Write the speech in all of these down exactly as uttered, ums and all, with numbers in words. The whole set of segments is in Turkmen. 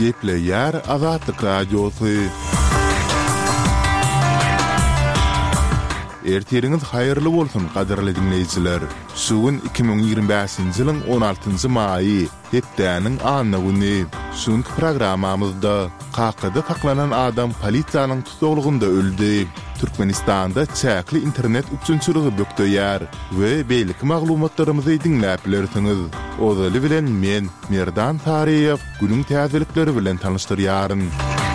Geple yer Azatlyk Radiosu. Erteriňiz haýyrly bolsun gaderli dinleýijiler. Şugun iki bin ýigirme beşinji ýylyň on altynjy maýy, hepdäniň anyny güni. Şuň programmamyzda Kakada taklanan adam polisiýanyň tutulugynda öldü. Türkmenistanda çäkli internet üçünçüligi bökdöýär we beýlik maglumatlarymyzy dinläp bilersiňiz. Ozaly bilen men Merdan Tariýew günüň täzelikleri bilen tanışdyrýaryn.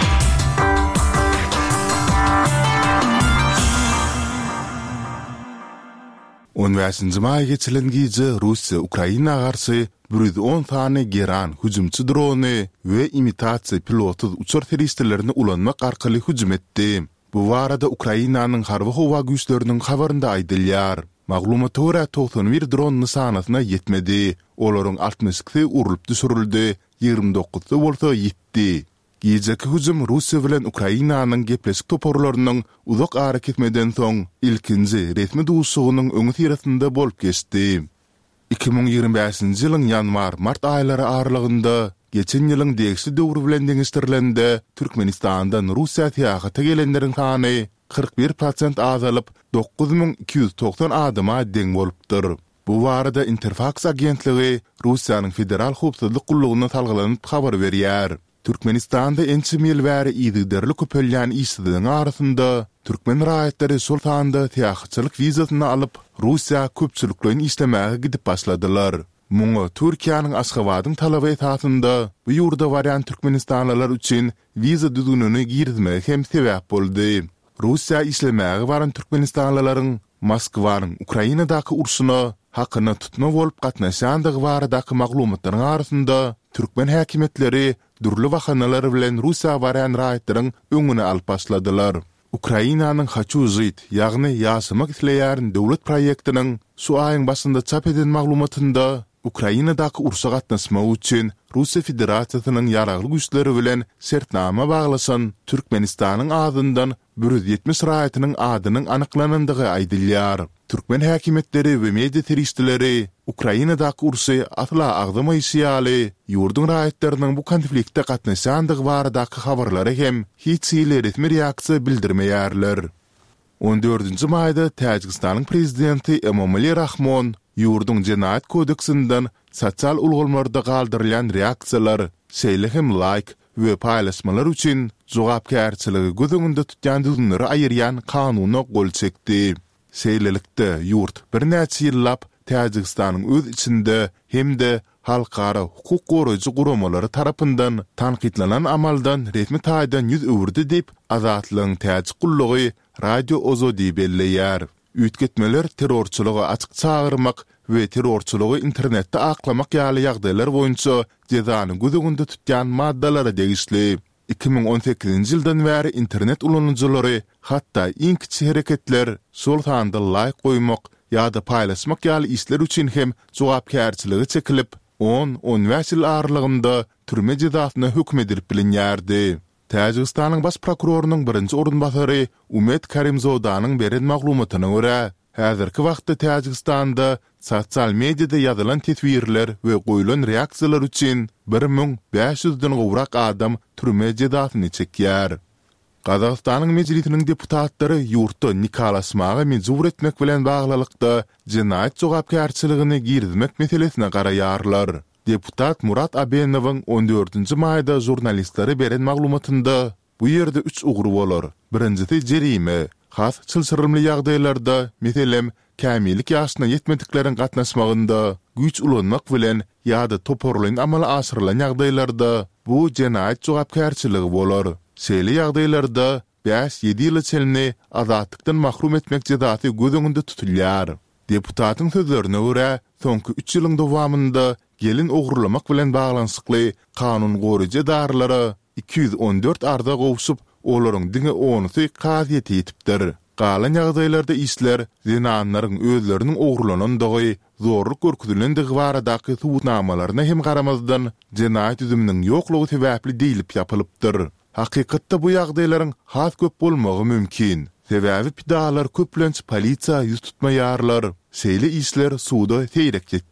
on beşinji maý geçilen gije Russiýa Ukraina garşy bir yüz on tane geran hüjümçy drony we imitasiýa pilotsuz uçur terroristlerini ulanmak arkaly hüjüm etdi. Bu barada Ukrainanyň harby howa güýçleriniň habarynda aýdylýar. Maglumata görä doksan bir dron nysanasyna ýetmedi. Olaryň altmışy urulyp düşürildi, ýygrimi dokuzsy bolsa ýetdi. Gijeki hüjüm Russiýa bilen Ukrainanyň gepleşik toporlarynyň uzak ara ketmeden soň ilkinji resmi duşugynyň öňü tirasynda bolup geçdi. iki bin ýigirme beşinji ýylyň ýanwar-mart aýlary aralygynda geçen ýylyň degişli döwrü bilen deňişdirilende Türkmenistandan Russiýa täýäkata gelenleriň sany kırk bir prosent azalyp dokuz bin iki ýüz doksan adama deň bolupdyr. Bu barada Interfax agentligi Russiýanyň federal howpsuzlyk gullugyna salgylanyp habar berýär. Türkmenistanda ençi mil bäri ýygyderli köpelýän işçilerin arasynda türkmen raýatları sultanda täýäkçylyk wizasyny alyp Russiýa köpçüliklerini işlemäge gidip başladylar. Muňa Türkiýanyň Aşgabatyň talaby esasynda bu ýurda barýan türkmenistanlylar üçin wiza düzgününi girizmege hem sebäp boldy. Russiýa işlemäge baran türkmenistanlylaryň Moskwanyň Ukrainadaky urşuny hakyna tutma bolup gatnaşandygy baradaky maglumatlaryň arasynda türkmen häkimetleri dürli wahanalar bilen Russiýa barýan raýatlaryň öňüne alyp başladylar. Ukrainanyň Haçuzit, ýagny ýaşamak isleýän döwlet proýektiniň şu aýyň başynda çap eden maglumatynda Ukrainadaky urşa gatnaşmak üçin Russiýa Federasiýasynyň ýaragly güýçleri bilen sertnama baglasan Türkmenistanyň adyndan bir yüz ýetmiş raýatynyň adynyň anyklanandygy aýdylýar. Türkmen häkimetleri we media terroristleri Ukrainadaky ursy atla agdamaýysyaly ýurdun raýatlarynyň bu konfliktde gatnaşandygy baradaky habarlary hem hiç ýyly resmi reaksiýa bildirmeýärler. on dördünji maýda Täjikistanyň prezidenti Emomali Rahmon ýurdun Jenaýat kodeksinden sosial ulgamlarda galdyrylan reaksiýalar, şeýle hem like we paýlaşmalar üçin jogapkärçiligi gözüňünde tutýan düzünleri aýyrýan kanuny gol çekdi. Şeýlelikde ýurt bir näçe ýyllap Täjikistanyň öz içinde hemde halkara hukuk goraýjy guramalary tarapyndan tanqidlanan amaldan resmi taýdan ýüz öwürdi dip azatlygyň täjik gullugy Radio Ozodi belleýär. Ütgetmeler terrorçylygy açyk çağırmak we terrorçylygy internetde aklamak ýaly ýagdaýlar boýunça jezany gözüňde tutýan maddalara degişli. iki bin on sekizinji ýyldan bäri internet ulanjylary hatda iň kiçik hereketler şol sanda like goýmak ýa-da paýlaşmak ýaly işler üçin hem jogapkärçiligi çekilip on on beş ýyl aralygynda türme jezasyna hökm edilip bilinýärdi. Täjikistanyň baş prokurorunyň birinji orunbasary Umet Karimzodanyň beren maglumatyna görä, häzirki wagtda Täjikistanda sosial mediada ýazylan teswirler we goýulan reaksiýalar üçin bir min beş ýüzden gowrak adam türme jezasyny çekýär. Gazagystanyň mejlisiniň deputatlary ýurtda nikalaşmaga mejbur etmek bilen baglykda jenaýat jogapkärçiligini girizmek meselesine garaýarlar. Deputat Murat Abenowyň on dördünji maýda jurnalistlere beren maglumatynda bu ýerde üç ugry bolar. Birinjisi jerime, has çylşyrymly ýagdaýlarda, meselem kämillik ýaşyna ýetmediklerin gatnaşmagynda güýç ulanmak bilen ýa-da toporlaýan amala aşyrylan ýagdaýlarda bu jenaýat jogapkärçiligi bolar. Şeýle ýagdaýlarda beş ýedi ýyl içinde azatlykdan mahrum etmek jezasy gözüňde tutulýar. Deputatyň sözlerine görä, soňky üç ýylyň dowamında gelin ogurlamak bilen baglanşykly kanun goraýjy darlara iki yüz on dört arda gowşup olaryň diňe onyty kaziýet etipdir. Galan ýagdaýlarda işler zinanlaryň özleriniň ogurlanandygy, zorluk görkezilendigi baradaky subutnamalaryna hem garamazdan jenaýat üzüminiň ýoklugy sebäpli diýilip ýapylypdyr. Hakykatda bu ýagdaýlaryň has köp bolmagy mümkin. Sebäbi pidalar köplenç polisiýa ýüz tutmaýarlar. Şeýle işler suwda seýrek